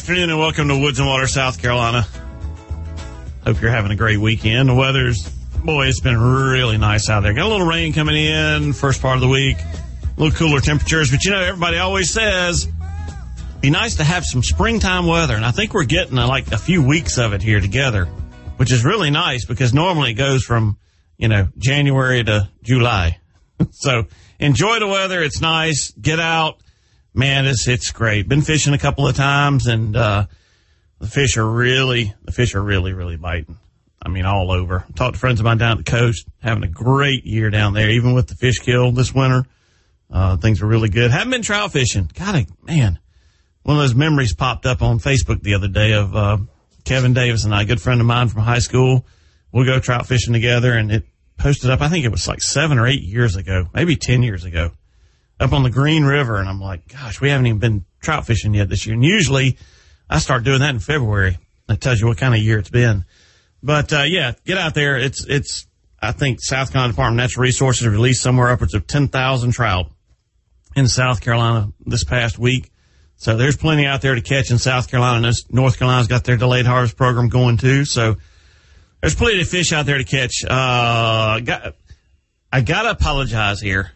afternoon and welcome to Woods and Water, South Carolina. Hope you're having a great weekend. The weather's, boy, it's been really nice out there. Got a little rain coming in first part of the week, a little cooler temperatures, but everybody always says be nice to have some springtime weather, and I think we're getting like a few weeks of it here together, which is really nice because normally it goes from, January to July. So enjoy the weather. It's nice. Get out. Man, it's great. Been fishing a couple of times, and the fish are really biting. I mean, all over. Talked to friends of mine down at the coast, having a great year down there, even with the fish kill this winter. Things are really good. Haven't been trout fishing. Man, one of those memories popped up on Facebook the other day of Kevin Davis and I, a good friend of mine from high school. We'll go trout fishing together, and it posted up, I think it was like 7 or 8 years ago, maybe 10 years ago, up on the Green River. And I'm like, gosh, we haven't even been trout fishing yet this year. And usually I start doing that in February. That tells you what kind of year it's been. But, get out there. It's, I think South Carolina Department of Natural Resources released somewhere upwards of 10,000 trout in South Carolina this past week. So there's plenty out there to catch in South Carolina. North Carolina's got their delayed harvest program going too. So there's plenty of fish out there to catch. I gotta apologize here.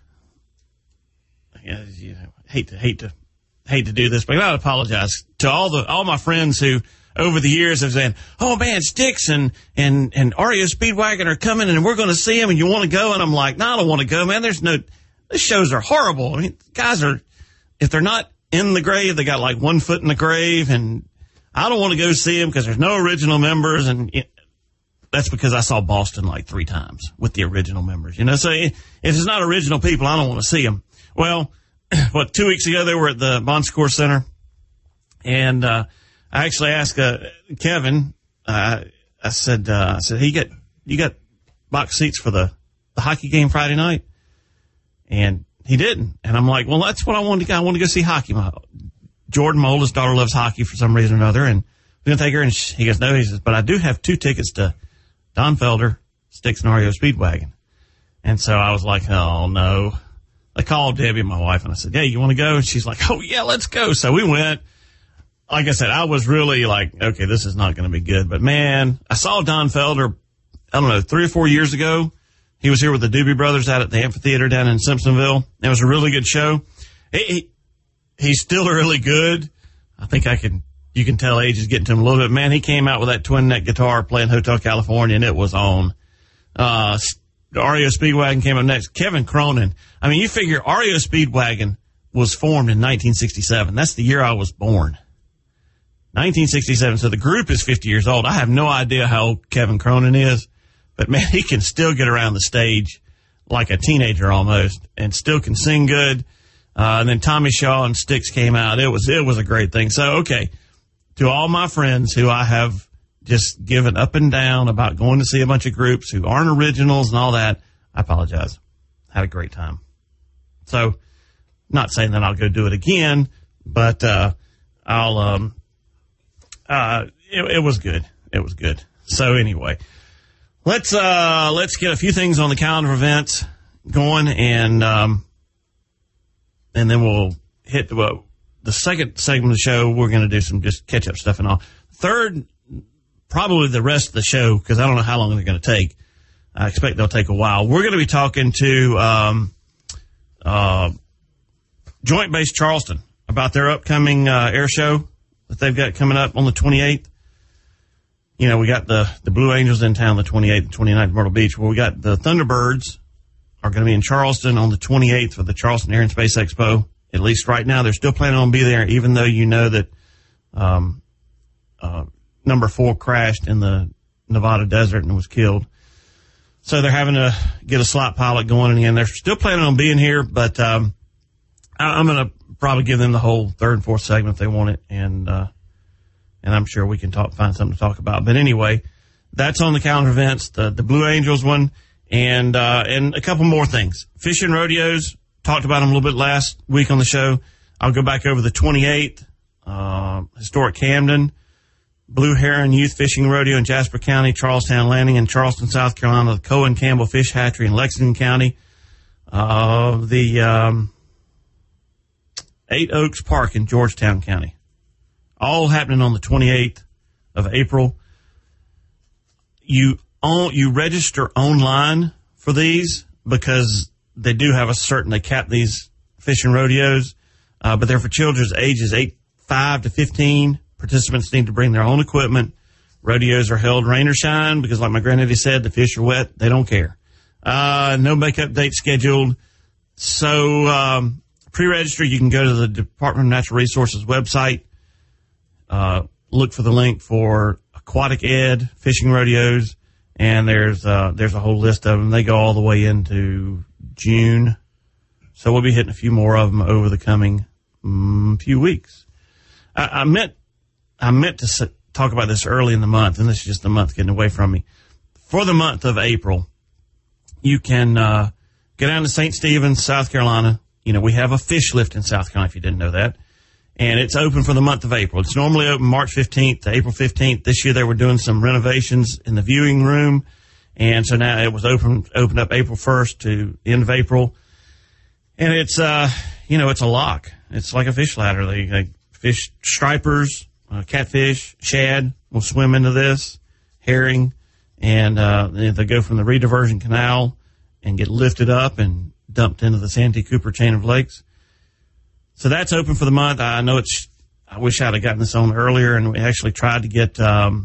Hate to do this, but I gotta apologize to all my friends who over the years have said, "Oh man, Sticks and REO Speedwagon are coming, and we're going to see them, and you want to go?" And I'm like, "No, I don't want to go, man. These shows are horrible. I mean, guys if they're not in the grave, they got like 1 foot in the grave, and I don't want to go see them because there's no original members." And that's because I saw Boston like 3 times with the original members, So if it's not original people, I don't want to see them. Well, 2 weeks ago they were at the Bon Secours Center, and I actually asked Kevin. I said, "Hey, you got box seats for the hockey game Friday night?" And he didn't. And I'm like, "Well, that's what I wanted to go. I want to go see hockey. Jordan, my oldest daughter, loves hockey for some reason or another, and we're gonna take her." And he goes, "No," he says, "but I do have 2 tickets to Don Felder, Sticks, and REO Speedwagon." And so I was like, "Oh no." I called Debbie, my wife, and I said, "Yeah, you want to go?" And she's like, "Oh yeah, let's go." So we went. Like I said, I was really like, okay, this is not going to be good. But man, I saw Don Felder, 3 or 4 years ago. He was here with the Doobie Brothers out at the amphitheater down in Simpsonville. It was a really good show. He's still really good. I think you can tell age is getting to him a little bit. Man, he came out with that twin neck guitar playing Hotel California, and it was on. The REO Speedwagon came up next. Kevin Cronin. I mean, you figure REO Speedwagon was formed in 1967. That's the year I was born. 1967. So the group is 50 years old. I have no idea how old Kevin Cronin is, but man, he can still get around the stage like a teenager almost and still can sing good. And then Tommy Shaw and Sticks came out. It was a great thing. So, okay. To all my friends who I have just given up and down about going to see a bunch of groups who aren't originals and all that, I apologize. Had a great time. So, not saying that I'll go do it again, but, it was good. It was good. So anyway, let's get a few things on the calendar events going, and then we'll hit the second segment of the show. We're going to do some just catch up stuff and all. Third, probably the rest of the show, because I don't know how long they're going to take. I expect they'll take a while. We're going to be talking to Joint Base Charleston about their upcoming air show that they've got coming up on the 28th. We got the Blue Angels in town the 28th and 29th, Myrtle Beach. Well, we got the Thunderbirds are going to be in Charleston on the 28th for the Charleston Air and Space Expo. At least right now, they're still planning on being there, even though that number 4 crashed in the Nevada desert and was killed. So they're having to get a slot pilot going again. They're still planning on being here, but I'm going to probably give them the whole 3rd and 4th segment if they want it, and I'm sure we can find something to talk about. But anyway, that's on the calendar events, the Blue Angels one, and a couple more things. Fishing rodeos, talked about them a little bit last week on the show. I'll go back over the 28th, historic Camden, Blue Heron Youth Fishing Rodeo in Jasper County, Charlestown Landing in Charleston, South Carolina, the Cohen Campbell Fish Hatchery in Lexington County, the 8 Oaks Park in Georgetown County. all happening on the 28th of April. You register online for these because they do have they cap these fishing rodeos, but they're for children's ages 5 to 15. Participants need to bring their own equipment. Rodeos are held rain or shine because, like my granddaddy said, the fish are wet. They don't care. No makeup date scheduled. So pre-register. You can go to the Department of Natural Resources website. Look for the link for Aquatic Ed fishing rodeos, and there's a whole list of them. They go all the way into June, so we'll be hitting a few more of them over the coming few weeks. I meant to talk about this early in the month, and this is just the month getting away from me. For the month of April, you can go down to St. Stephen's, South Carolina. You know, we have a fish lift in South Carolina, if you didn't know that. And it's open for the month of April. It's normally open March 15th to April 15th. This year they were doing some renovations in the viewing room. And so now it was opened up April 1st to end of April. And it's, it's a lock. It's like a fish ladder. They fish stripers, catfish, shad will swim into this, herring. And they go from the rediversion canal and get lifted up and dumped into the Santee Cooper chain of lakes. So that's open for the month. I know I wish I'd have gotten this on earlier, and we actually tried to get Chad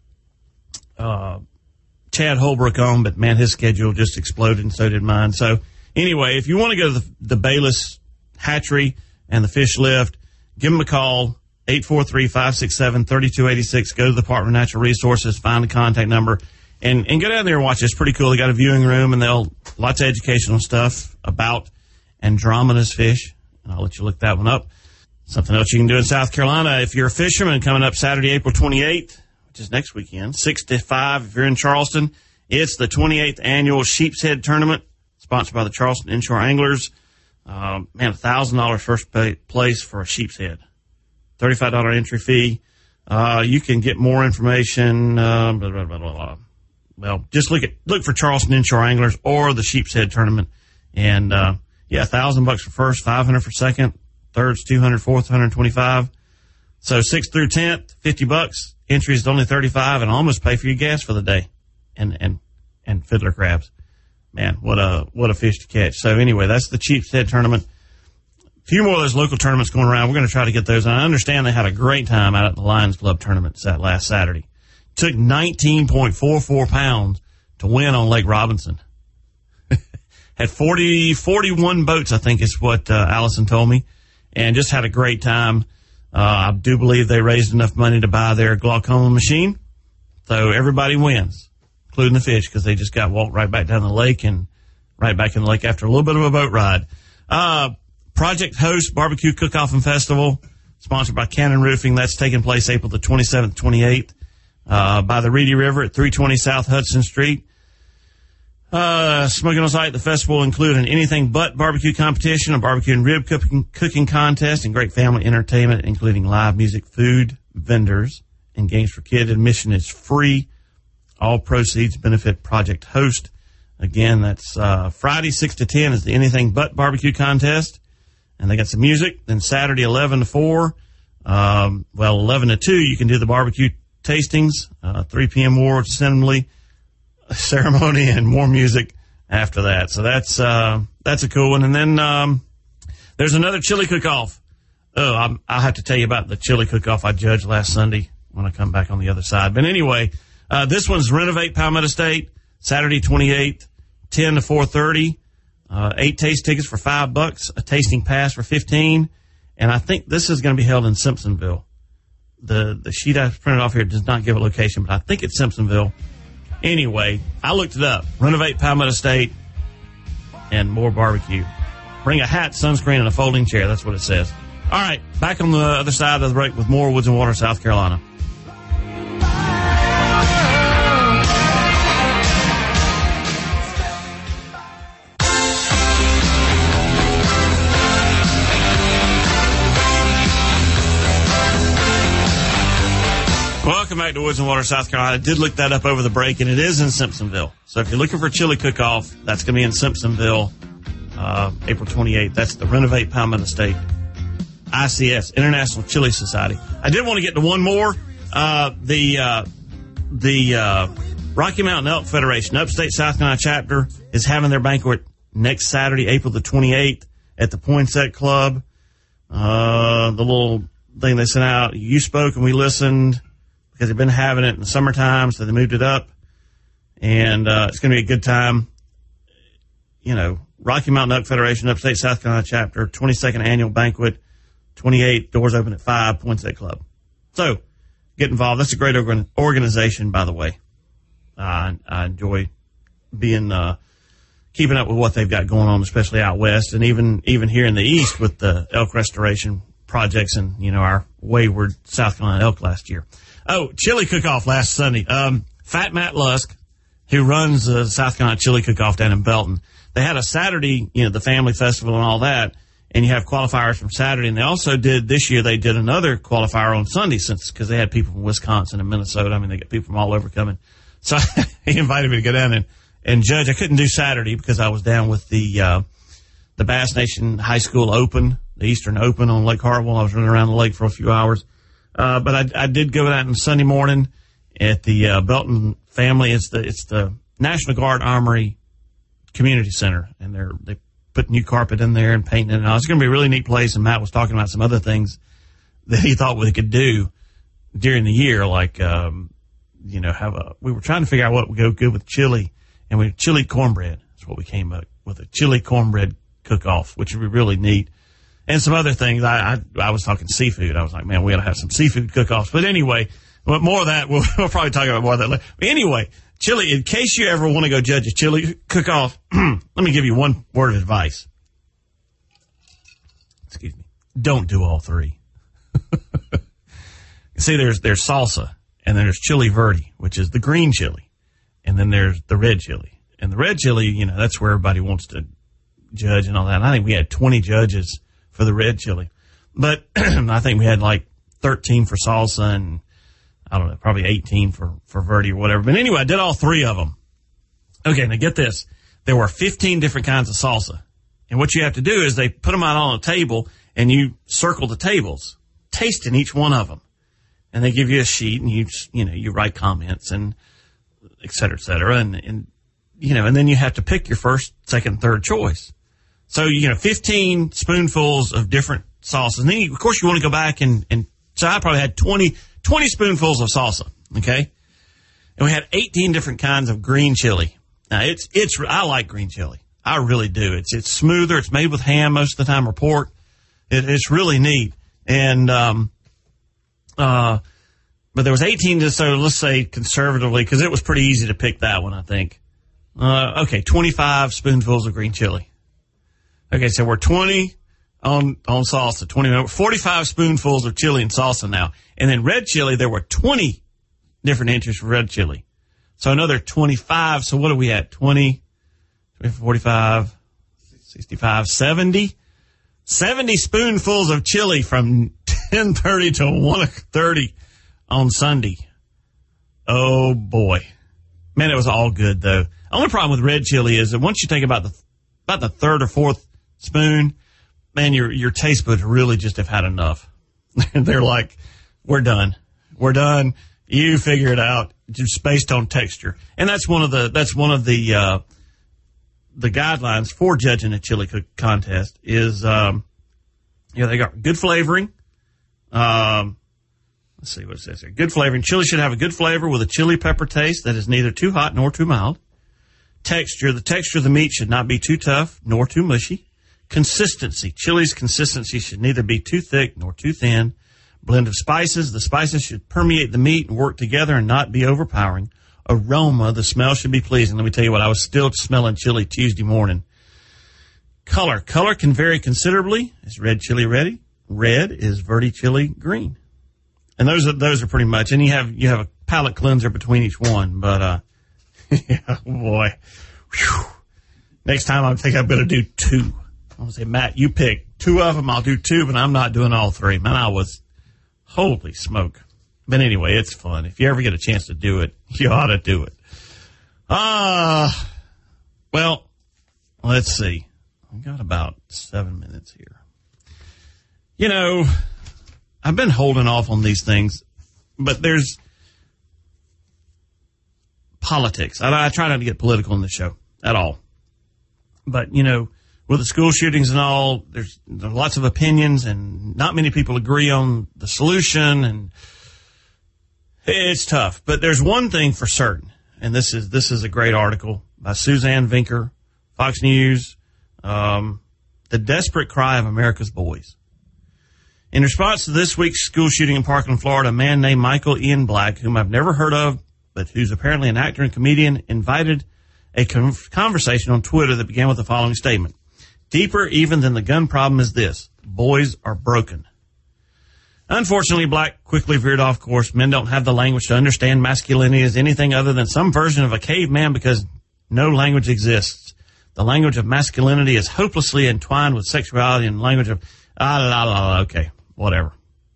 Holbrook on, but man, his schedule just exploded, and so did mine. So anyway, if you want to go to the Bayless Hatchery and the fish lift, give them a call, 843-567-3286. Go to the Department of Natural Resources, find the contact number, and go down there and watch it. It's pretty cool. They got a viewing room, and lots of educational stuff about Andromeda's fish. And I'll let you look that one up. Something else you can do in South Carolina. If you're a fisherman, coming up Saturday, April 28th, which is next weekend, 6 to 5 if you're in Charleston, it's the 28th annual Sheep's Head Tournament, sponsored by the Charleston Inshore Anglers. $1,000 first place for a sheep's head. $35 entry fee. You can get more information. Well, just look for Charleston Inshore Anglers or the Sheep's Head Tournament. And, $1,000 for first, $500 for second, third's $200, fourth $125. So 6th through 10th, $50. Entry is only $35, and almost pay for your gas for the day. And fiddler crabs. Man, what a fish to catch. So anyway, that's the Sheep's Head Tournament. A few more of those local tournaments going around. We're going to try to get those. And I understand they had a great time out at the Lions Club tournament last Saturday. Took 19.44 pounds to win on Lake Robinson. Had 41 boats, I think is what Allison told me, and just had a great time. I do believe they raised enough money to buy their glaucoma machine. So everybody wins, including the fish, because they just got walked right back down the lake and right back in the lake after a little bit of a boat ride. Project Host Barbecue Cook-Off and Festival, sponsored by Cannon Roofing. That's taking place April the 27th, 28th, by the Reedy River at 320 South Hudson Street. Smoking on site, the festival will include an anything but barbecue competition, a barbecue and rib cooking contest, and great family entertainment, including live music, food, vendors, and games for kids. Admission is free. All proceeds benefit Project Host. Again, that's Friday 6 to 10 is the anything but barbecue contest, and they got some music. Then Saturday 11 to 4, 11 to 2, you can do the barbecue tastings. 3 p.m. award ceremony and more music after that. So that's a cool one. And then there's another chili cook-off. I'll have to tell you about the chili cook-off I judged last Sunday when I come back on the other side. But anyway, this one's Renovate Palmetto State, Saturday 28th, 10 to 4:30. 8 taste tickets for $5, a tasting pass for $15. And I think this is going to be held in Simpsonville. The sheet I printed off here does not give a location, but I think it's Simpsonville. Anyway, I looked it up. Renovate Palmetto State and more barbecue. Bring a hat, sunscreen, and a folding chair. That's what it says. All right, back on the other side of the break with more Woods and Water, South Carolina. Welcome back to Woods and Water, South Carolina. I did look that up over the break, and it is in Simpsonville. So if you're looking for a chili cook-off, that's going to be in Simpsonville, April 28th. That's the Renovate Palmetto State. ICS, International Chili Society. I did want to get to one more. The Rocky Mountain Elk Federation, Upstate South Carolina chapter, is having their banquet next Saturday, April the 28th, at the Poinsett Club. The little thing they sent out, you spoke and we listened, because they've been having it in the summertime, so they moved it up. And it's going to be a good time. You know, Rocky Mountain Elk Federation, Upstate South Carolina chapter, 22nd annual banquet, 28, doors open at 5, Poinsett Club. So, get involved. That's a great organization, by the way. I enjoy being, keeping up with what they've got going on, especially out west, and even here in the east with the elk restoration projects and, you know, our wayward South Carolina elk last year. Oh, chili cook-off last Sunday. Fat Matt Lusk, who runs the South Carolina Chili Cook-Off down in Belton, they had a Saturday, you know, the family festival and all that, and you have qualifiers from Saturday. And they also did, this year, they did another qualifier on Sunday, because they had people from Wisconsin and Minnesota. I mean, they get people from all over coming. So he invited me to go down and judge. I couldn't do Saturday because I was down with the Bass Nation High School Open, the Eastern Open on Lake Hartwell. I was running around the lake for a few hours. But I did go out on Sunday morning at the Belton family. It's the National Guard Armory Community Center, and they put new carpet in there and painting it. And it's going to be a really neat place. And Matt was talking about some other things that he thought we could do during the year, like you know, we were trying to figure out what would go good with chili, and we chili cornbread. That's what we came up with, a chili cornbread cook-off, which would be really neat. And some other things. I was talking seafood. I was like, man, we got to have some seafood cook-offs. But anyway, but more of that, we'll probably talk about more of that later. But anyway, chili, in case you ever want to go judge a chili cook-off, let me give you one word of advice. Excuse me. Don't do all three. See, there's salsa, and then there's chili verde, which is the green chili. And then there's the red chili. And the red chili, you know, that's where everybody wants to judge and all that. And I think we had 20 judges for the red chili. But I think we had like 13 for salsa and, I don't know, probably 18 for verde or whatever. But anyway, I did all three of them. Okay, now get this. There were 15 different kinds of salsa. And what you have to do is they put them out on a table, and you circle the tables, tasting each one of them. And they give you a sheet, and you write comments and et cetera, et cetera. And you know, and then you have to pick your first, second, third choice. So, you know, 15 spoonfuls of different sauces. And then, of course, you want to go back and so I probably had 20 spoonfuls of salsa, okay? And we had 18 different kinds of green chili. Now, I like green chili. I really do. It's smoother. It's made with ham most of the time, or pork. It's really neat. And, but there was 18, so let's say conservatively, because it was pretty easy to pick that one, I think. Okay, 25 spoonfuls of green chili. Okay, so we're 20 on salsa, 45 spoonfuls of chili and salsa now. And then red chili, there were 20 different inches for red chili. So another 25. So what are we at? 20, 45, 65, 70? 70 spoonfuls of chili from 10:30 to 1:30 on Sunday. Oh, boy. Man, it was all good, though. The only problem with red chili is that once you take about the third or fourth spoon, man, your taste buds really just have had enough. They're like, we're done. We're done. You figure it out, just based on texture. And that's one of the guidelines for judging a chili cook contest is, they got good flavoring. Let's see what it says here. Good flavoring. Chili should have a good flavor with a chili pepper taste that is neither too hot nor too mild. Texture. The texture of the meat should not be too tough nor too mushy. Consistency. Chili's consistency should neither be too thick nor too thin. Blend of spices. The spices should permeate the meat and work together and not be overpowering. Aroma. The smell should be pleasing. Let me tell you what, I was still smelling chili Tuesday morning. Color. Color can vary considerably. Is red chili ready? Red. Is verde chili green? And those are pretty much. And you have a palate cleanser between each one. But yeah, boy. Whew. Next time I think I'm going to do 2. I'm going to say, Matt, you pick 2 of them. I'll do 2, but I'm not doing all 3. Man, holy smoke. But anyway, it's fun. If you ever get a chance to do it, you ought to do it. Well, let's see. I've got about 7 minutes here. You know, I've been holding off on these things, but there's politics. I try not to get political in the show at all. But, you know, with the school shootings and all, there's lots of opinions and not many people agree on the solution, and it's tough. But there's one thing for certain, and this is a great article by Suzanne Vinker, Fox News, The Desperate Cry of America's Boys. In response to this week's school shooting in Parkland, Florida, a man named Michael Ian Black, whom I've never heard of, but who's apparently an actor and comedian, invited a conversation on Twitter that began with the following statement. Deeper even than the gun problem is this: boys are broken. Unfortunately, Black quickly veered off course. Men don't have the language to understand masculinity as anything other than some version of a caveman because no language exists. The language of masculinity is hopelessly entwined with sexuality and language of okay, whatever.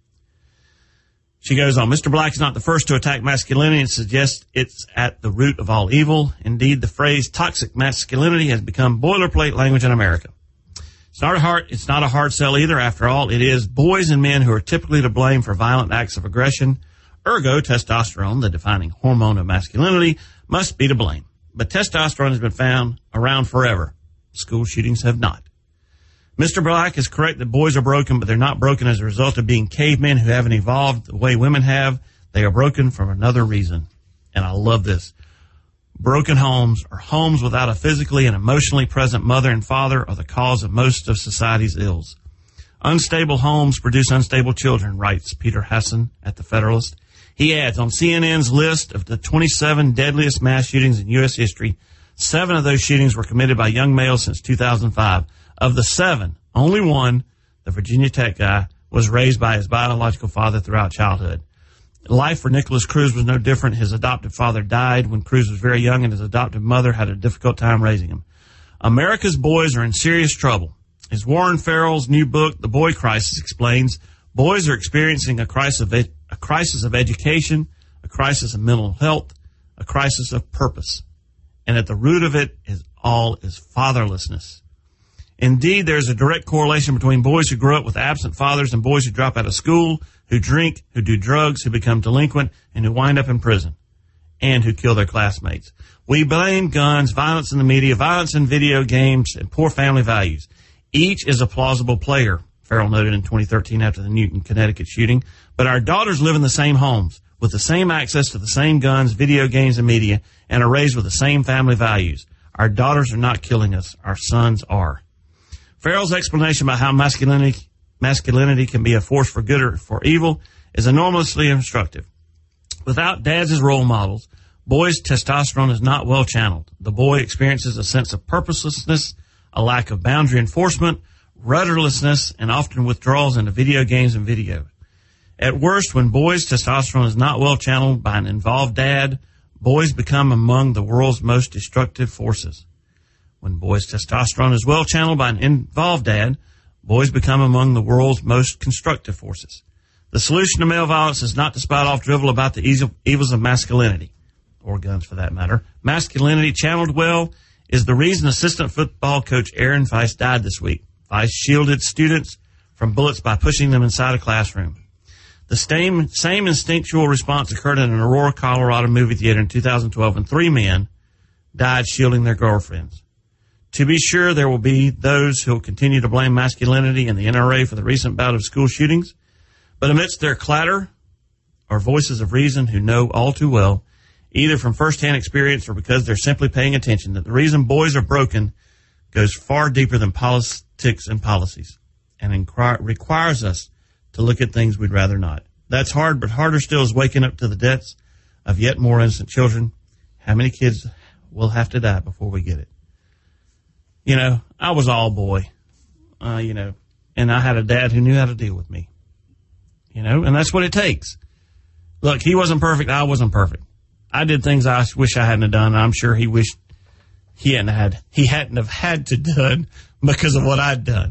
She goes on, Mr. Black is not the first to attack masculinity and suggests it's at the root of all evil. Indeed, the phrase toxic masculinity has become boilerplate language in America. It's not a hard sell either. After all, it is boys and men who are typically to blame for violent acts of aggression. Ergo, testosterone, the defining hormone of masculinity, must be to blame. But testosterone has been found around forever. School shootings have not. Mr. Black is correct that boys are broken, but they're not broken as a result of being cavemen who haven't evolved the way women have. They are broken for another reason. And I love this. Broken homes or homes without a physically and emotionally present mother and father are the cause of most of society's ills. Unstable homes produce unstable children, writes Peter Hassan at The Federalist. He adds, on CNN's list of the 27 deadliest mass shootings in U.S. history, 7 of those shootings were committed by young males since 2005. Of the 7, only one, the Virginia Tech guy, was raised by his biological father throughout childhood. Life for Nicholas Cruz was no different. His adoptive father died when Cruz was very young, and his adoptive mother had a difficult time raising him. America's boys are in serious trouble. As Warren Farrell's new book, The Boy Crisis, explains, boys are experiencing a crisis of education, a crisis of mental health, a crisis of purpose. And at the root of it is fatherlessness. Indeed, there is a direct correlation between boys who grow up with absent fathers and boys who drop out of school, who drink, who do drugs, who become delinquent, and who wind up in prison, and who kill their classmates. We blame guns, violence in the media, violence in video games, and poor family values. Each is a plausible player, Farrell noted in 2013 after the Newton, Connecticut shooting. But our daughters live in the same homes, with the same access to the same guns, video games, and media, and are raised with the same family values. Our daughters are not killing us. Our sons are. Farrell's explanation about how masculinity can be a force for good or for evil is enormously instructive. Without dads as role models, boys' testosterone is not well channeled. The boy experiences a sense of purposelessness, a lack of boundary enforcement, rudderlessness, and often withdrawals into video games and video. At worst, when boys' testosterone is not well channeled by an involved dad, boys become among the world's most destructive forces. When boys' testosterone is well channeled by an involved dad, boys become among the world's most constructive forces. The solution to male violence is not to spout off drivel about the evils of masculinity, or guns for that matter. Masculinity channeled well is the reason assistant football coach Aaron Weiss died this week. Weiss shielded students from bullets by pushing them inside a classroom. The same instinctual response occurred in an Aurora, Colorado movie theater in 2012 when 3 men died shielding their girlfriends. To be sure, there will be those who will continue to blame masculinity and the NRA for the recent bout of school shootings, but amidst their clatter are voices of reason who know all too well, either from firsthand experience or because they're simply paying attention, that the reason boys are broken goes far deeper than politics and policies and requires us to look at things we'd rather not. That's hard, but harder still is waking up to the deaths of yet more innocent children. How many kids will have to die before we get it? You know, I was all boy, and I had a dad who knew how to deal with me, and that's what it takes. Look, he wasn't perfect. I wasn't perfect. I did things I wish I hadn't done. And I'm sure he wished he hadn't have had to done because of what I'd done,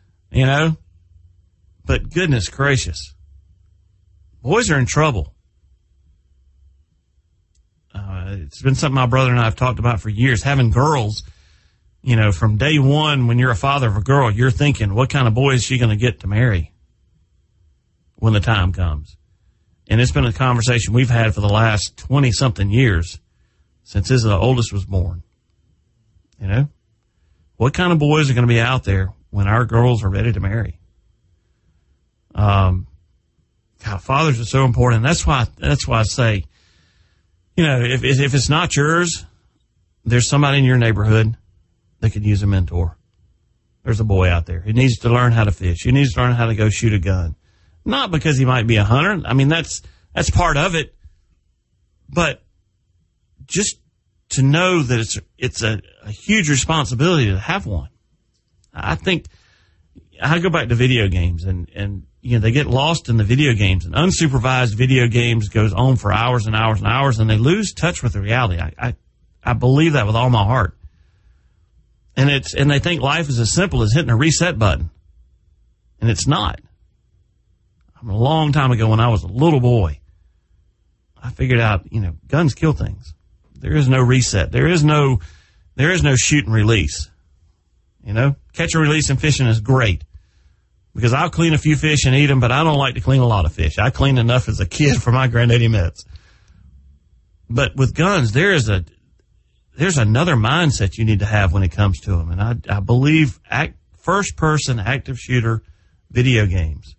but goodness gracious, boys are in trouble. It's been something my brother and I have talked about for years, having girls. From day one, when you're a father of a girl, you're thinking, what kind of boy is she going to get to marry? when the time comes. And it's been a conversation we've had for the last 20-something years since his oldest was born. You know, what kind of boys are going to be out there when our girls are ready to marry? God, fathers are so important. That's why I say, you know, if it's not yours, there's somebody in your neighborhood that could use a mentor. There's a boy out there. He needs to learn how to fish. He needs to learn how to go shoot a gun. Not because he might be a hunter. I mean, that's part of it. But just to know that it's a huge responsibility to have one. I think I go back to video games and you know, they get lost in the video games, and unsupervised video games goes on for hours and hours and hours, and they lose touch with the reality. I believe that with all my heart. And they think life is as simple as hitting a reset button. And it's not. A long time ago when I was a little boy, I figured out, you know, guns kill things. There is no reset. There is no shoot and release. You know, catch and release in fishing is great because I'll clean a few fish and eat them, but I don't like to clean a lot of fish. I cleaned enough as a kid for my granddaddy mitts. But with guns, there's another mindset you need to have when it comes to them. And I believe first person active shooter video games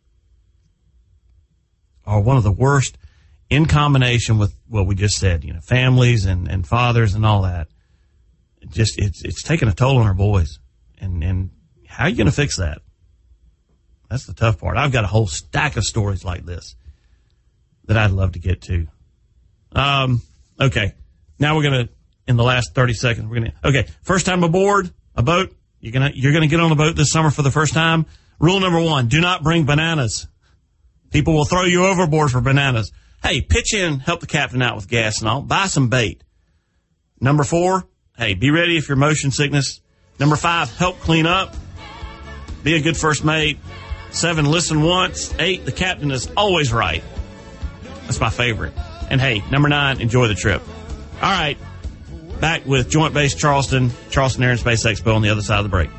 are one of the worst in combination with what we just said, you know, families and fathers and all that. It's taking a toll on our boys. And how are you going to fix that? That's the tough part. I've got a whole stack of stories like this that I'd love to get to. Okay. Now we're going to, in the last 30 seconds, okay. First time aboard a boat. You're going to get on a boat this summer for the first time. Rule number 1, do not bring bananas. People will throw you overboard for bananas. Hey, pitch in, help the captain out with gas and all. Buy some bait. Number 4, hey, be ready if you're motion sickness. Number 5, help clean up. Be a good first mate. 7, listen once. 8, the captain is always right. That's my favorite. And hey, number 9, enjoy the trip. All right. Back with Joint Base Charleston Air and Space Expo on the other side of the break.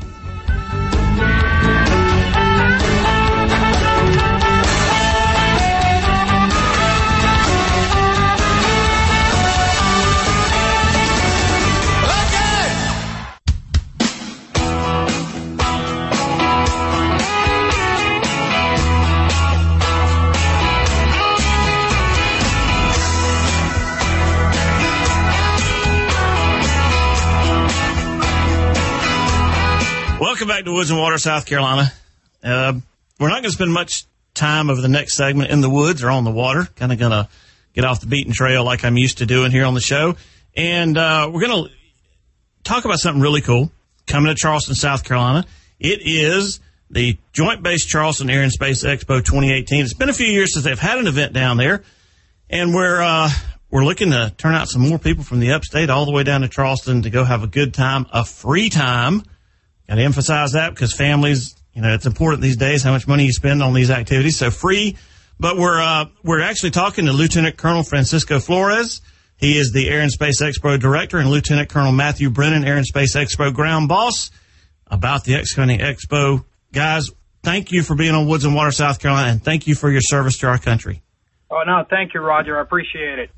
Welcome back to Woods and Water, South Carolina. We're not going to spend much time over the next segment in the woods or on the water. Kind of going to get off the beaten trail like I'm used to doing here on the show. And we're going to talk about something really cool coming to Charleston, South Carolina. It is the Joint Base Charleston Air and Space Expo 2018. It's been a few years since they've had an event down there. And we're looking to turn out some more people from the upstate all the way down to Charleston to go have a good time, a free time. Got to emphasize that because families, you know, it's important these days how much money you spend on these activities. So free, but we're actually talking to Lieutenant Colonel Francisco Flores. He is the Air and Space Expo Director, and Lieutenant Colonel Matthew Brennan, Air and Space Expo Ground Boss, about the X-Hunting Expo. Guys, thank you for being on Woods and Water, South Carolina, and thank you for your service to our country. Oh, no, thank you, Roger. I appreciate it.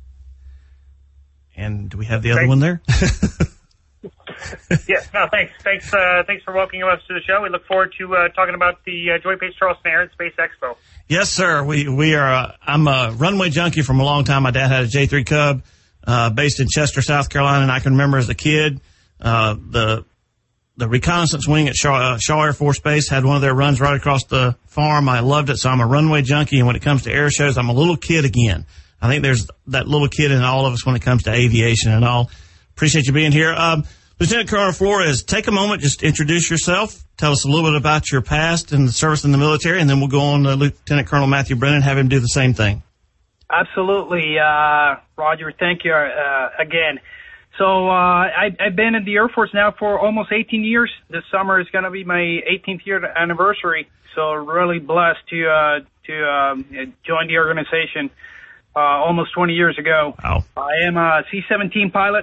And do we have the other one there? Yes, no, thanks. Thanks for welcoming us to the show. We look forward to talking about the Joint Base Charleston Air and Space Expo. Yes, sir. We are. I'm a runway junkie from a long time. My dad had a J3 Cub based in Chester, South Carolina, and I can remember as a kid the reconnaissance wing at Shaw Air Force Base had one of their runs right across the farm. I loved it, so I'm a runway junkie. And when it comes to air shows, I'm a little kid again. I think there's that little kid in all of us when it comes to aviation and all. Appreciate you being here. Lieutenant Colonel Flores, take a moment, just introduce yourself. Tell us a little bit about your past and the service in the military, and then we'll go on to Lieutenant Colonel Matthew Brennan, have him do the same thing. Absolutely, Roger. Thank you again. So I've been in the Air Force now for almost 18 years. This summer is going to be my 18th year anniversary. So really blessed to join the organization almost 20 years ago. Wow. I am a C-17 pilot.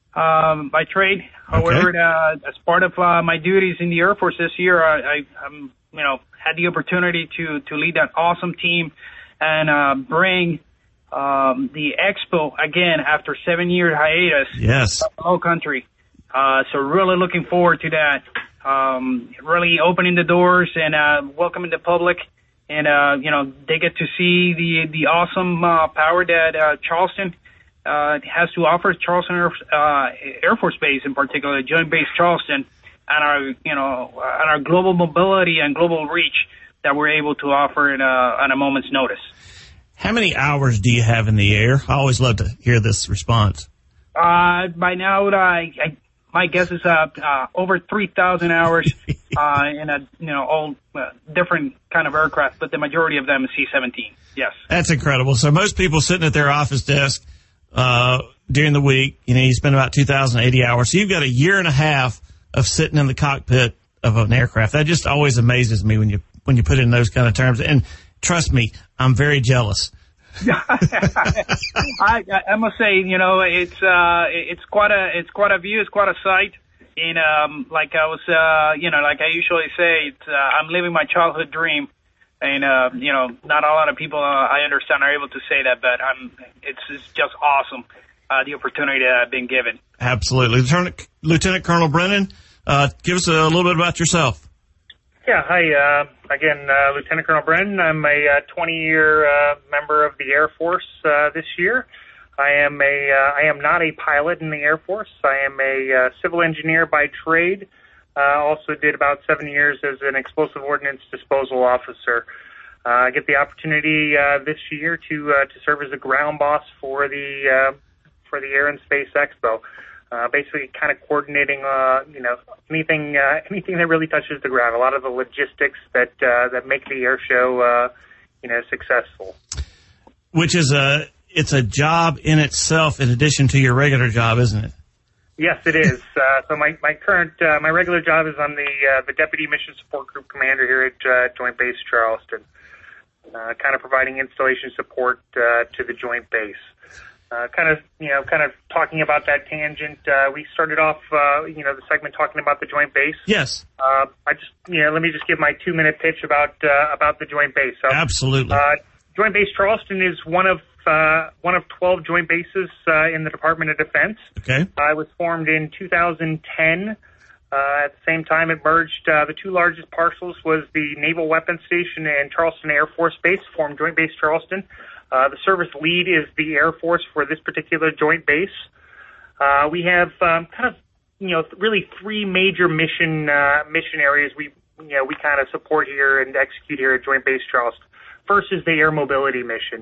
by trade. However, as part of my duties in the Air Force this year, I'm had the opportunity to lead that awesome team and bring the Expo again after 7-year hiatus. Yes. The whole country. So really looking forward to that. Really opening the doors and welcoming the public. And, they get to see the awesome power that Charleston has to offer. Charleston Air Force Base in particular, Joint Base Charleston, and our global mobility and global reach that we're able to offer on a moment's notice. How many hours do you have in the air? I always love to hear this response. By now, my guess is over 3,000 hours in all different kind of aircraft, but the majority of them is C-17. Yes, that's incredible. So most people sitting at their office desk during the week, you spend about 2,080 hours. So you've got a year and a half of sitting in the cockpit of an aircraft. That just always amazes me when you put it in those kind of terms. And trust me, I'm very jealous. I must say, it's quite a view, it's quite a sight. And like I usually say, I'm living my childhood dream. And not a lot of people I understand are able to say that, but it's just awesome the opportunity that I've been given. Absolutely, Lieutenant Colonel Brennan, give us a little bit about yourself. Yeah, hi. Again, Lieutenant Colonel Brennan. I'm a 20-year member of the Air Force this year. I am not a pilot in the Air Force. I am a civil engineer by trade. Also did about 7 years as an explosive ordnance disposal officer. I get the opportunity this year to serve as a ground boss for the Air and Space Expo. Basically kind of coordinating, anything that really touches the ground. A lot of the logistics that make the air show, successful. Which is it's a job in itself in addition to your regular job, isn't it? Yes, it is. So my regular job is I'm the Deputy Mission Support Group Commander here at Joint Base Charleston, kind of providing installation support to the Joint Base. Kind of talking about that tangent. We started off, the segment talking about the Joint Base. Yes. Let me just give my 2-minute pitch about the Joint Base. So, absolutely. Joint Base Charleston is one of 12 joint bases in the Department of Defense. Okay. It was formed in 2010. At the same time, it merged. The two largest parcels was the Naval Weapons Station and Charleston Air Force Base, formed Joint Base Charleston. The service lead is the Air Force for this particular joint base. We have really three major mission areas we kind of support here and execute here at Joint Base Charleston. First is the air mobility mission.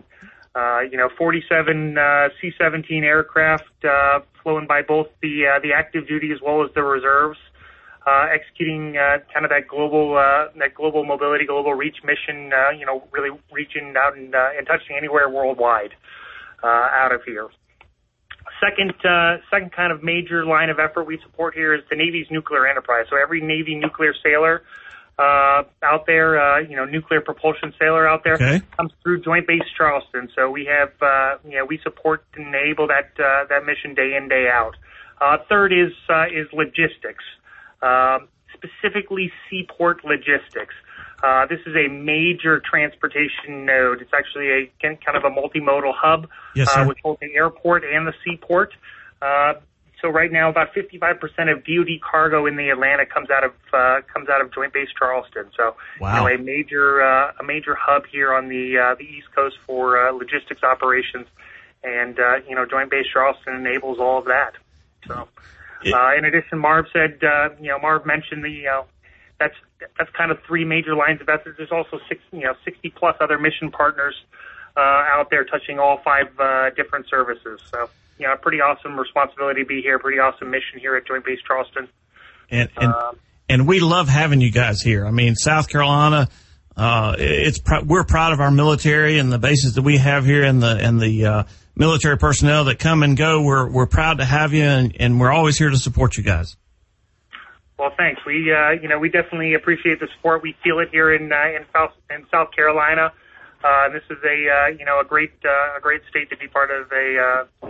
47 C-17 aircraft flown by both the active duty as well as the reserves, executing kind of that global mobility, global reach mission. Really reaching out and touching anywhere worldwide out of here. Second kind of major line of effort we support here is the Navy's nuclear enterprise. So every Navy nuclear sailor out there, nuclear propulsion sailor out there, okay, comes through Joint Base Charleston. So we have, we support and enable that mission day in, day out. Third is logistics, specifically seaport logistics. This is a major transportation node. It's actually a kind of a multimodal hub, yes, sir, with both the airport and the seaport. So right now, about 55% of DoD cargo in the Atlantic comes out of Joint Base Charleston. So, wow, a major hub here on the East Coast for logistics operations, and Joint Base Charleston enables all of that. So, in addition, Marv Marv mentioned that's kind of three major lines of effort. There's also 60 plus other mission partners out there touching all 5 different services. So, pretty awesome responsibility to be here. Pretty awesome mission here at Joint Base Charleston. And we love having you guys here. I mean, South Carolina, we're proud of our military and the bases that we have here and the military personnel that come and go. We're proud to have you, and we're always here to support you guys. Well, thanks. We definitely appreciate the support. We feel it here in South Carolina. This is a great state to be part of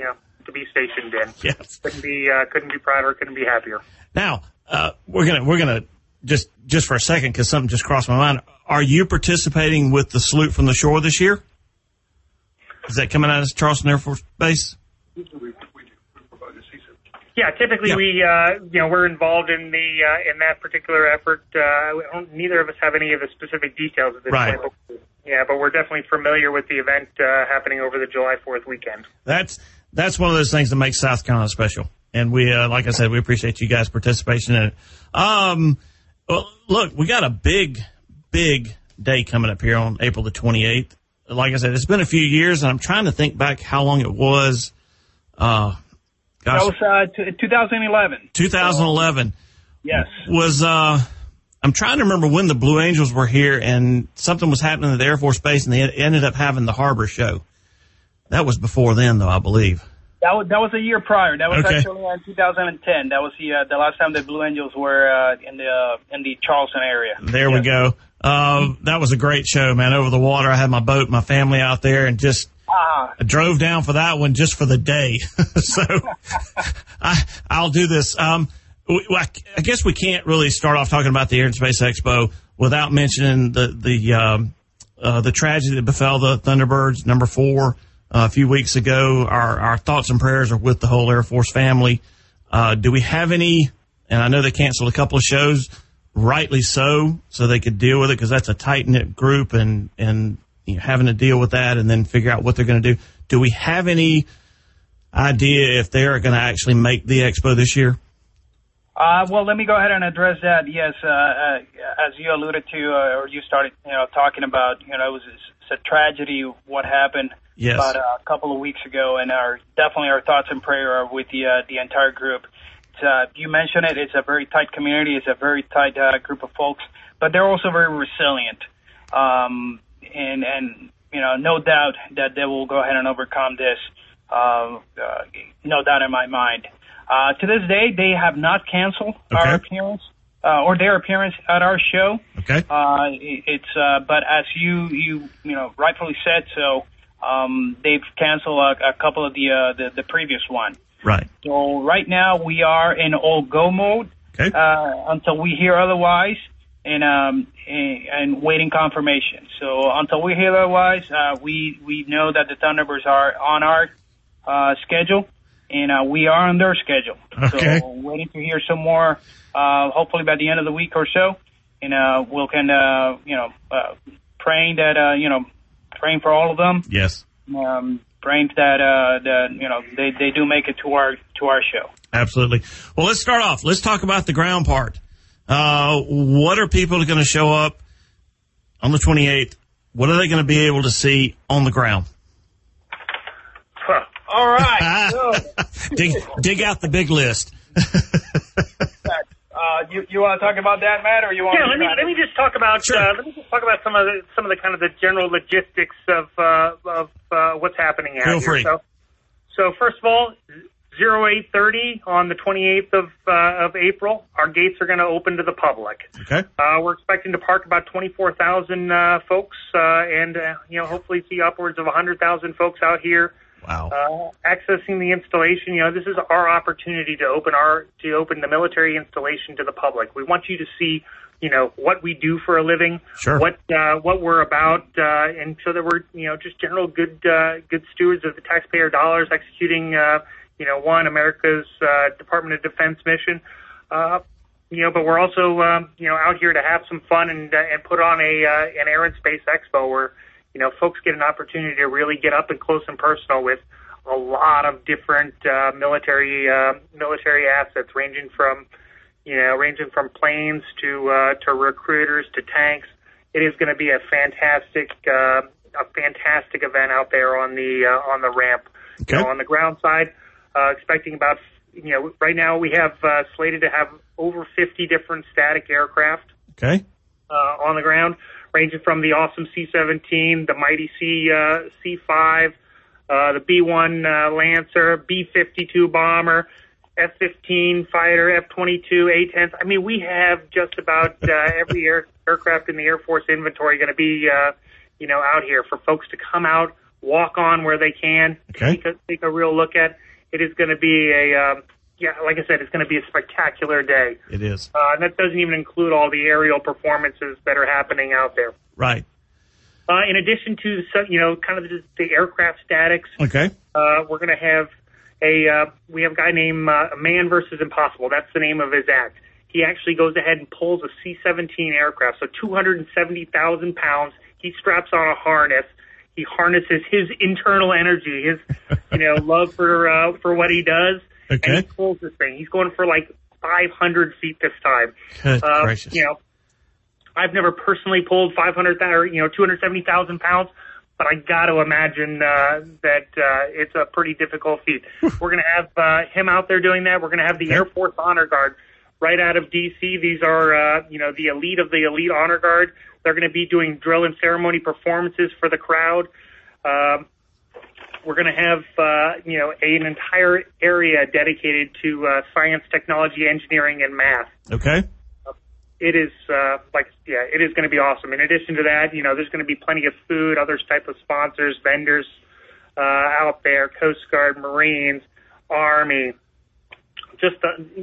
to be stationed in. Yes. Couldn't be prouder, couldn't be happier. Now, we're gonna just for a second, because something just crossed my mind. Are you participating with the salute from the shore this year? Is that coming out of Charleston Air Force Base? Yeah, typically we're involved in that particular effort. Neither of us have any of the specific details at this right. point. But we're definitely familiar with the event happening over the July 4th weekend. That's one of those things that makes South Carolina special. And we, like I said, we appreciate you guys' participation in it. Well, look, we got a big day coming up here on April the 28th. Like I said, it's been a few years, and I'm trying to think back how long it was. That was 2011. 2011. Yes. I'm trying to remember when the Blue Angels were here, and something was happening at the Air Force Base, and they ended up having the Harbor Show. That was before then, though, I believe. That was a year prior. That was actually in 2010. That was the last time the Blue Angels were in the Charleston area. There we go. That was a great show, man. Over the water, I had my boat, my family out there, and just I drove down for that one just for the day. So I'll do this. I guess we can't really start off talking about the Air and Space Expo without mentioning the tragedy that befell the Thunderbirds, number 4. A few weeks ago. Our thoughts and prayers are with the whole Air Force family. Do we have any, and I know they canceled a couple of shows, rightly so they could deal with it, because that's a tight-knit group, and having to deal with that and then figure out what they're going to do. Do we have any idea if they're going to actually make the expo this year? Well, let me go ahead and address that. Yes, as you alluded to, or you started, talking about, it's a tragedy what happened. Yes. About a couple of weeks ago, and definitely our thoughts and prayer are with the entire group. You mentioned it; it's a very tight community. It's a very tight group of folks, but they're also very resilient. And no doubt that they will go ahead and overcome this. No doubt in my mind. To this day, they have not canceled our appearance or their appearance at our show. Okay. But as you rightfully said, so. They've canceled a couple of the previous one. Right. So right now we are in all go mode until we hear otherwise, and waiting confirmation. So until we hear otherwise, we know that the Thunderbirds are on our schedule, and we are on their schedule. Okay. So waiting to hear some more, hopefully by the end of the week or so, and praying for all of them. Yes. Praying that they do make it to our show. Absolutely. Well, let's start off. Let's talk about the ground part. What are people going to show up on the 28th? What are they going to be able to see on the ground? All right. dig out the big list. You want to talk about that, Matt, or you want? Yeah, let me just talk about some of the kind of the general logistics of what's happening out Feel here. free. So first of all, 08:30 on the 28th of April, our gates are going to open to the public. Okay. We're expecting to park about 24,000 folks, and hopefully see upwards of 100,000 folks out here. Wow. Accessing the installation. This is our opportunity to open the military installation to the public. We want you to see, what we do for a living, sure, what we're about, and so that we're, just general good stewards of the taxpayer dollars, executing, America's Department of Defense mission. But we're also, out here to have some fun and put on an Air and Space Expo where, folks get an opportunity to really get up and close and personal with a lot of different military assets, ranging from planes to recruiters to tanks. It is going to be a fantastic event out there on the ramp. Okay. On the ground side, expecting about right now we have slated to have over 50 different static aircraft. Okay. On the ground, ranging from the awesome C-17, the mighty C-5, the B-1 Lancer, B-52 bomber, F-15 fighter, F-22, A-10s. I mean, we have just about every aircraft in the Air Force inventory going to be, out here for folks to come out, walk on where they can, take a real look at. it is going to be like I said, it's going to be a spectacular day. It is. And that doesn't even include all the aerial performances that are happening out there. Right. In addition to, kind of the aircraft statics, okay, we're going to have we have a guy named Man vs. Impossible. That's the name of his act. He actually goes ahead and pulls a C-17 aircraft, so 270,000 pounds. He straps on a harness. He harnesses his internal energy, his, love for what he does. Okay. And he pulls this thing. He's going for like 500 feet this time. Good gracious. I've never personally pulled 270,000 pounds, but I got to imagine that it's a pretty difficult feat. We're going to have him out there doing that. We're going to have the Air Force Honor Guard right out of D.C. These are, the elite of the elite honor guard. They're going to be doing drill and ceremony performances for the crowd. We're going to have, an entire area dedicated to science, technology, engineering, and math. Okay. It is, it is going to be awesome. In addition to that, there's going to be plenty of food, other type of sponsors, vendors out there, Coast Guard, Marines, Army. Just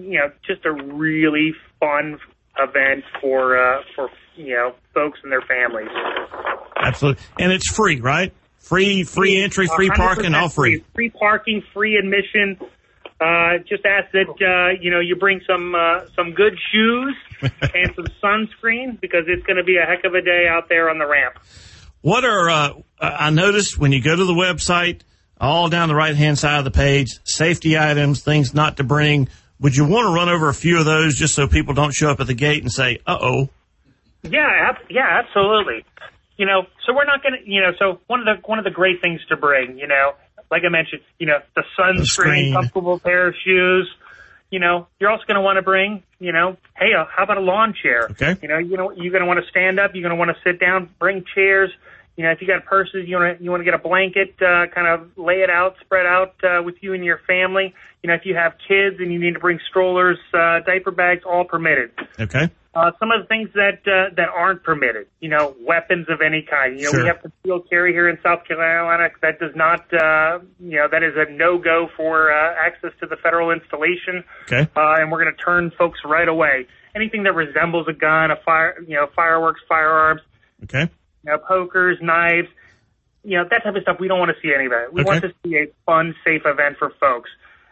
a really fun event for folks and their families. Absolutely. And it's free, right? Free entry, free parking, all free. Free parking, free admission. Just ask that, you bring some good shoes and some sunscreen, because it's going to be a heck of a day out there on the ramp. What are, I noticed when you go to the website, all down the right-hand side of the page, safety items, things not to bring. Would you want to run over a few of those just so people don't show up at the gate and say, uh-oh? Yeah, absolutely. So we're not going to, so one of the great things to bring, like I mentioned, the sunscreen, comfortable pair of shoes. You're also going to want to bring, hey, how about a lawn chair? Okay. You're going to want to stand up. You're going to want to sit down. Bring chairs. If you got purses, you want to get a blanket, kind of lay it out, spread out with you and your family. If you have kids and you need to bring strollers, diaper bags, all permitted. Okay. Some of the things that aren't permitted, weapons of any kind. Sure. We have concealed carry here in South Carolina. That does not, that is a no-go for access to the federal installation. Okay. And we're going to turn folks right away. Anything that resembles a gun, fireworks, firearms. Okay. Pokers, knives, that type of stuff. We don't want to see any of that. We want this to be a fun, safe event for folks.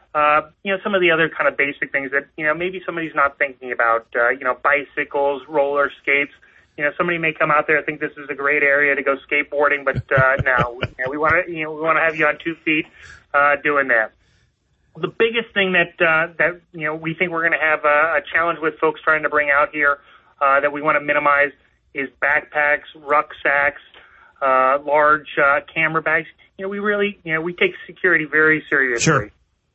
Some of the other kind of basic things that, maybe somebody's not thinking about, bicycles, roller skates. Somebody may come out there and think this is a great area to go skateboarding, but, no, we want to have you on 2 feet, doing that. The biggest thing that we think we're going to have a challenge with folks trying to bring out here, that we want to minimize is backpacks, rucksacks, large, camera bags. We take security very seriously. Sure.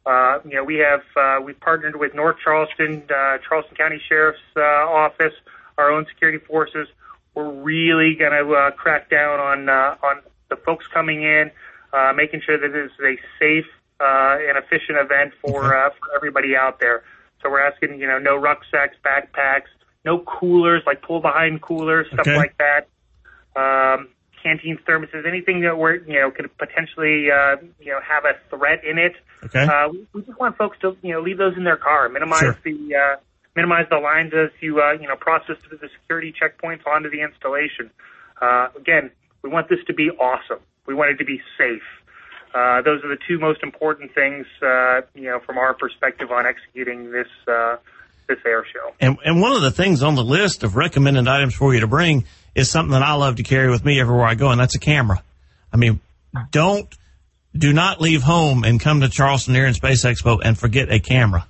We've partnered with North Charleston, Charleston County Sheriff's Office, our own security forces. We're really going to crack down on the folks coming in, making sure that this is a safe and efficient event for everybody out there. So we're asking, no rucksacks, backpacks, no coolers, like pull behind coolers, stuff like that. Canteens, thermoses, anything that could potentially, have a threat in it. Okay. We just want folks to, leave those in their car, minimize the lines as you, process through the security checkpoints onto the installation. Again, we want this to be awesome. We want it to be safe. Those are the two most important things, from our perspective on executing this air show. And one of the things on the list of recommended items for you to bring is something that I love to carry with me everywhere I go, and that's a camera. I mean, do not leave home and come to Charleston Air and Space Expo and forget a camera.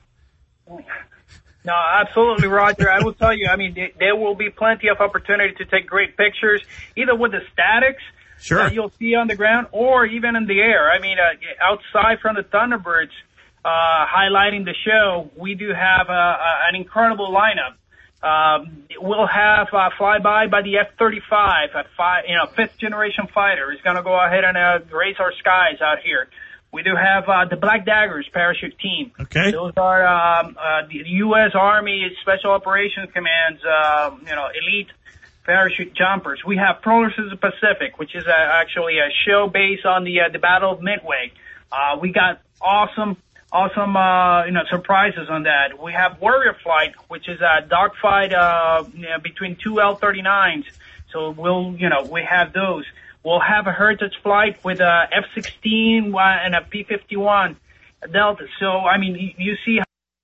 No, absolutely, Roger. I will tell you, there will be plenty of opportunity to take great pictures, either with the statics that you'll see on the ground or even in the air. Outside from the Thunderbirds, highlighting the show, we do have an incredible lineup. We'll have flyby by the F-35, fifth generation fighter. Is going to go ahead and raise our skies out here. We do have the Black Daggers parachute team. Okay. Those are the U.S. Army Special Operations Command's elite parachute jumpers. We have Prowlers of the Pacific, which is actually a show based on the Battle of Midway. We got awesome awesome, surprises on that. We have Warrior Flight, which is a dogfight, between two L-39s. So we have those. We'll have a Heritage Flight with a F-16 and a P-51 Delta. So, I mean, you see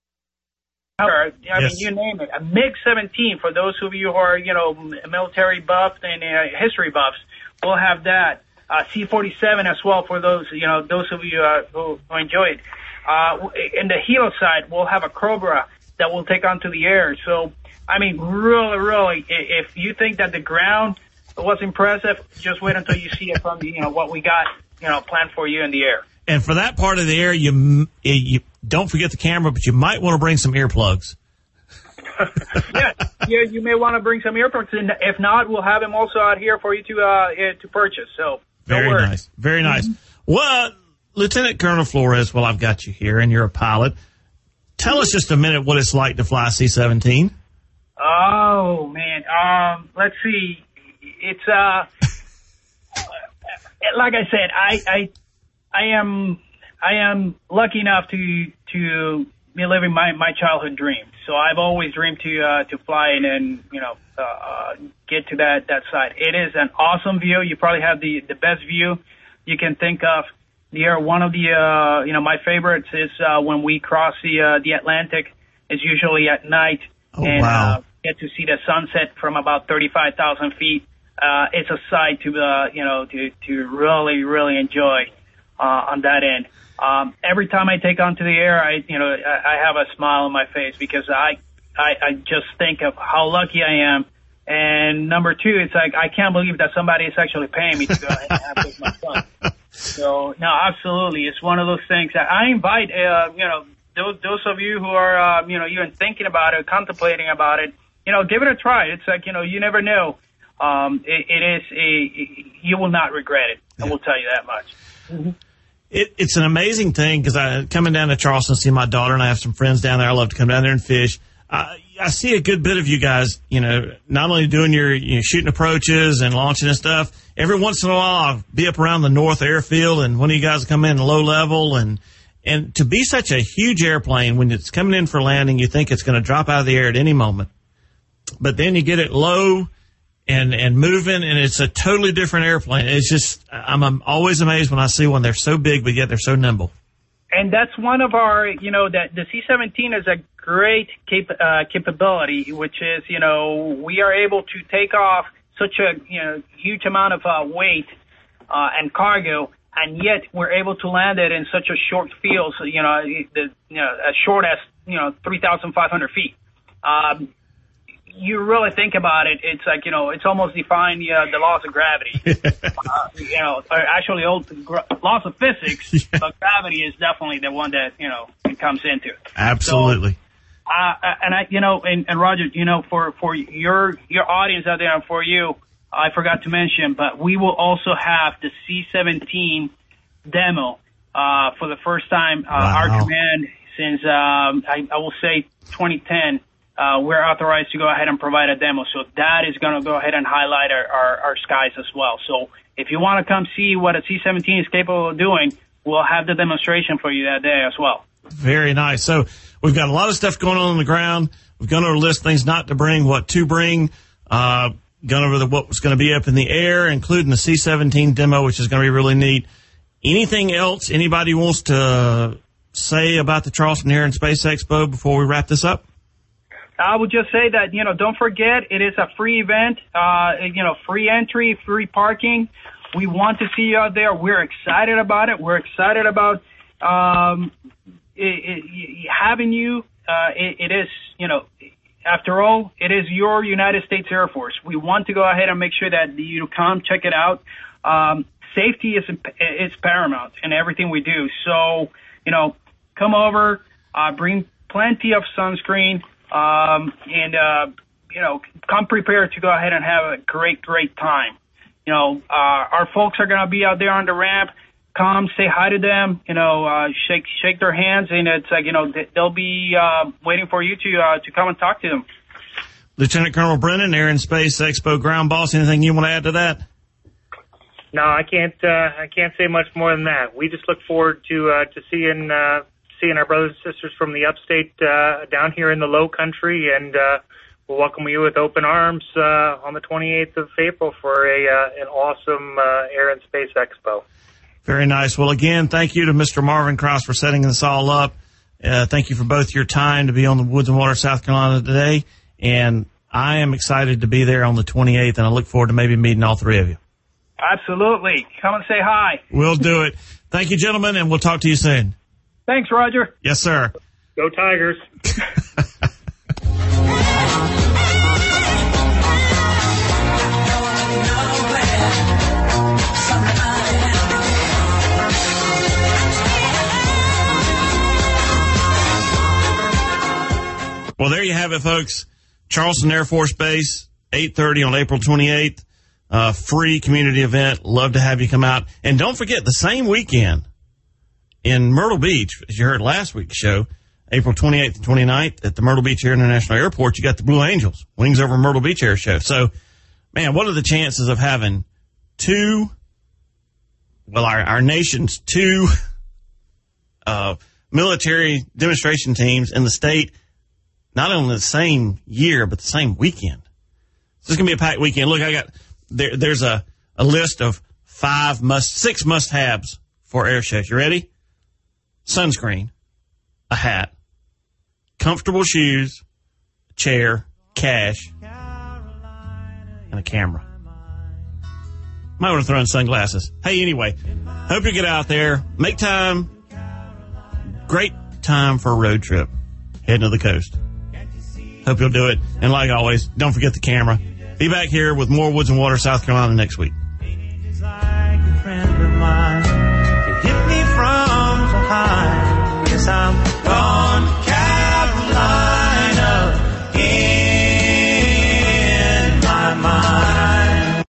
Yes. you name it. A MiG-17 for those of you who are, military buffs and history buffs. We'll have that. C-47 as well for those, those of you who enjoy it. In the helo side, we'll have a Cobra that will take onto the air. So, I mean, really, if you think that the ground was impressive, just wait until you see it from the, what we got, planned for you in the air. And for that part of the air, you don't forget the camera, but you might want to bring some earplugs. Yeah, you may want to bring some earplugs. And if not, we'll have them also out here for you to purchase. So very nice, very nice. Well, Lieutenant Colonel Flores, well, I've got you here, and you're a pilot. Tell us just a minute what it's like to fly C-17. Oh man, let's see. It's like I said, I am lucky enough to be living my childhood dream. So I've always dreamed to fly and get to that side. It is an awesome view. You probably have the best view you can think of. One of the my favorites is when we cross the Atlantic. It's usually at night, get to see the sunset from about 35,000 feet. It's a sight to really enjoy on that end. Every time I take onto the air, I have a smile on my face because I just think of how lucky I am. And number two, it's like I can't believe that somebody is actually paying me to go ahead and have this my son. So no, absolutely, it's one of those things that I invite those of you who are even thinking about it, contemplating about it, give it a try. It's like you never know. You will not regret it. I will tell you that much. Mm-hmm. It's an amazing thing because I coming down to Charleston to see my daughter, and I have some friends down there. I love to come down there and fish. I see a good bit of you guys, not only doing your shooting approaches and launching and stuff. Every once in a while, I'll be up around the North Airfield, and one of you guys will come in low level. And to be such a huge airplane, when it's coming in for landing, you think it's going to drop out of the air at any moment. But then you get it low and moving, and it's a totally different airplane. It's just, I'm always amazed when I see one. They're so big, but yet they're so nimble. And that's one of our, that the C-17 is a great capability, which is, we are able to take off such a, huge amount of weight and cargo, and yet we're able to land it in such a short field, so, as short as, 3,500 feet. You really think about it, it's like, it's almost defying the laws of gravity. Actually, laws of physics, but gravity is definitely the one that, it comes into. Absolutely. So, and Roger, for your audience out there and for you, I forgot to mention, but we will also have the C-17 demo, for the first time, our command since, I will say 2010. We're authorized to go ahead and provide a demo. So that is going to go ahead and highlight our skies as well. So if you want to come see what a C-17 is capable of doing, we'll have the demonstration for you that day as well. Very nice. So we've got a lot of stuff going on the ground. We've gone over a list of things not to bring, what to bring, gone over what was going to be up in the air, including the C-17 demo, which is going to be really neat. Anything else anybody wants to say about the Charleston Air and Space Expo before we wrap this up? I would just say that, don't forget, it is a free event, free entry, free parking. We want to see you out there. We're excited about it. We're excited about having you. It is, after all, it is your United States Air Force. We want to go ahead and make sure that you come check it out. Safety is paramount in everything we do. So, come over, bring plenty of sunscreen. Come prepared to go ahead and have a great time. Our folks are going to be out there on the ramp. Come say hi to them, shake their hands, and it's like, they'll be, waiting for you to come and talk to them. Lieutenant Colonel Brennan, Air and Space Expo ground boss. Anything you want to add to that? No, I can't say much more than that. We just look forward to seeing seeing our brothers and sisters from the upstate down here in the Low Country, and we'll welcome you with open arms on the 28th of April for an awesome Air and Space Expo. Very nice. Well, again, thank you to Mr. Marvin Krause for setting this all up. Thank you for both your time to be on the Woods and Water, South Carolina today. And I am excited to be there on the 28th, and I look forward to maybe meeting all three of you. Absolutely. Come and say hi. We'll do it. Thank you, gentlemen, and we'll talk to you soon. Thanks, Roger. Yes, sir. Go Tigers. Well, there you have it, folks. Charleston Air Force Base, 8:30 on April 28th. Free community event. Love to have you come out. And don't forget, the same weekend in Myrtle Beach, as you heard last week's show, April 28th and 29th at the Myrtle Beach International Airport, you got the Blue Angels, Wings Over Myrtle Beach Air Show. So, man, what are the chances of having our nation's two military demonstration teams in the state, not only the same year, but the same weekend? This is going to be a packed weekend. Look, I got there's a list of 6 must-haves for air shows. You ready? Sunscreen, a hat, comfortable shoes, a chair, cash, and a camera. Might want to throw in sunglasses. Hey, anyway, hope you get out there. Make time. Great time for a road trip heading to the coast. Hope you'll do it. And like always, don't forget the camera. Be back here with more Woods and Water, South Carolina next week. It's like a friend of mine. He hit me from so high. Yes, I'm